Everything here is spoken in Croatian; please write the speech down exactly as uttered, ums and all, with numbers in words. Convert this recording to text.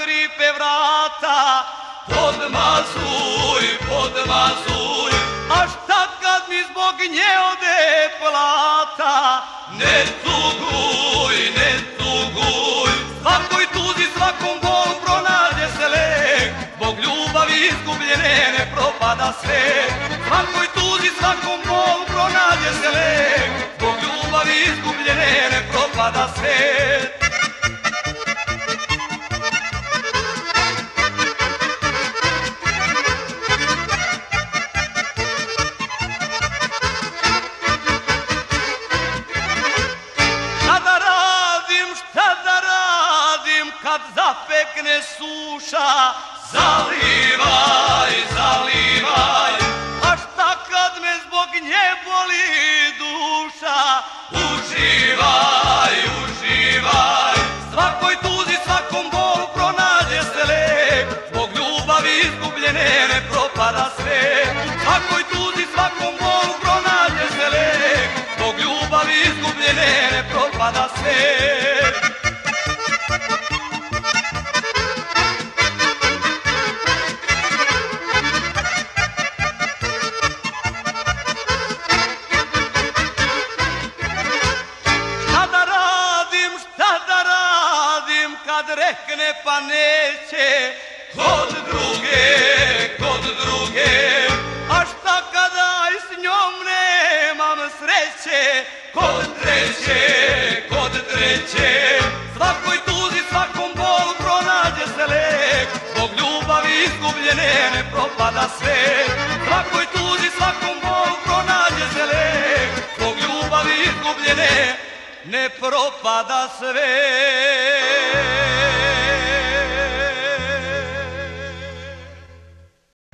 škripe vrata. Podmazuj, podmazuj, a šta kad mi zbog nje ode plata? Ne tuguj, ne tuguj, svakoj tuzi, svakom bolu pronađe se lek. Zbog ljubavi izgubljene ne propada svet. Svakoj tuzi, svakom bolu pronađe se lek. Zbog ljubavi izgubljene ne propada svet. Kad zapekne suša, zalivaj, zalivaj, a šta kad me zbog nje boli duša? Uživaj, uživaj, svakoj tuzi, svakom bolu pronađe se lek. Zbog ljubavi izgubljene ne propada svet. Svakoj tuzi, svakom bolu pronađe se lek. Zbog ljubavi izgubljene ne propada svet. Kad rekne pa neće, kod druge, kod druge, a šta kada i s njom nemam sreće? Kod treće, kod treće, svakoj tuzi, svakom bolu pronađe se lek. Zbog ljubavi izgubljene ne propada svet. Svakoj tuzi, svakom bolu pronađe se lek. Zbog ljubavi izgubljene ne propada svet.